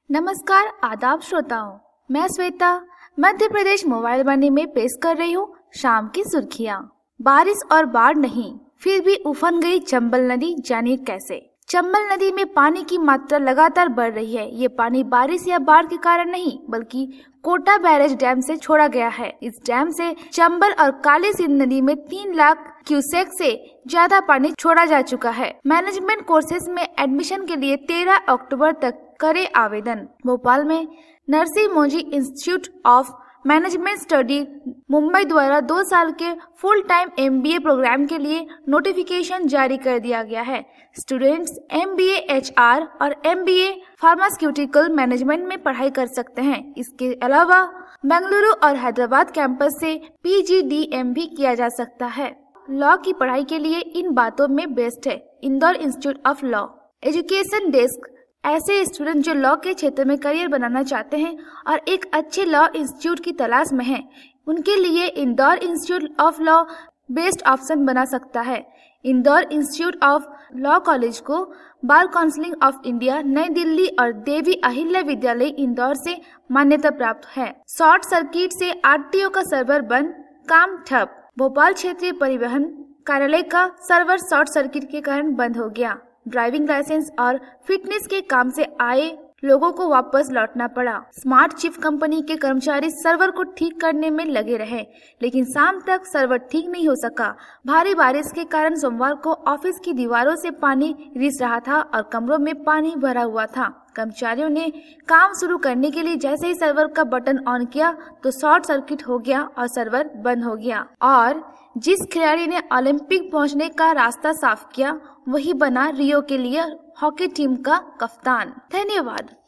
नमस्कार आदाब श्रोताओं, मैं श्वेता मध्य प्रदेश मोबाइल वाणी में पेश कर रही हूँ शाम की सुर्खियाँ। बारिश और बाढ़ नहीं, फिर भी उफन गई चंबल नदी, जानिए कैसे। चंबल नदी में पानी की मात्रा लगातार बढ़ रही है। ये पानी बारिश या बाढ़ के कारण नहीं, बल्कि कोटा बैरेज डैम से छोड़ा गया है। इस डैम से चंबल और काली सिंध नदी में 3 लाख क्यूसेक से ज्यादा पानी छोड़ा जा चुका है। मैनेजमेंट कोर्सेज में एडमिशन के लिए 13 अक्टूबर तक करे आवेदन। भोपाल में Narsee Monjee institute of management study Mumbai द्वारा 2 साल के फुल टाइम MBA प्रोग्राम के लिए नोटिफिकेशन जारी कर दिया गया है। स्टूडेंट्स MBA HR और MBA फार्मास्यूटिकल मैनेजमेंट में पढ़ाई कर सकते हैं। इसके अलावा बेंगलुरु और हैदराबाद कैंपस से PGDM भी किया जा सकता है। लॉ की पढ़ाई के लिए इन बातों में बेस्ट है Indore institute of law. Education desk ऐसे स्टूडेंट जो लॉ के क्षेत्र में करियर बनाना चाहते हैं और एक अच्छे लॉ इंस्टीट्यूट की तलाश में हैं, उनके लिए Indore institute of law best option बना सकता है। Indore institute of law college को बार काउंसिल ऑफ इंडिया, नई दिल्ली और देवी अहिल्या विद्यालय इंदौर से मान्यता प्राप्त है। शॉर्ट सर्किट से RTO का सर्वर बंद, काम ठप। भोपाल क्षेत्रीय परिवहन कार्यालय का सर्वर शॉर्ट सर्किट के कारण बंद हो गया। ड्राइविंग लाइसेंस और फिटनेस के काम से आए लोगों को वापस लौटना पड़ा। स्मार्ट चिप कंपनी के कर्मचारी सर्वर को ठीक करने में लगे रहे, लेकिन शाम तक सर्वर ठीक नहीं हो सका। भारी बारिश के कारण सोमवार को ऑफिस की दीवारों से पानी रिस रहा था और कमरों में पानी भरा हुआ था। कर्मचारियों ने काम शुरू करने के लिए जैसे ही सर्वर का बटन ऑन किया तो शॉर्ट सर्किट हो गया और सर्वर बंद हो गया। और जिस खिलाड़ी ने ओलंपिक पहुंचने का रास्ता साफ किया, वही बना रियो के लिए हॉकी टीम का कप्तान। धन्यवाद।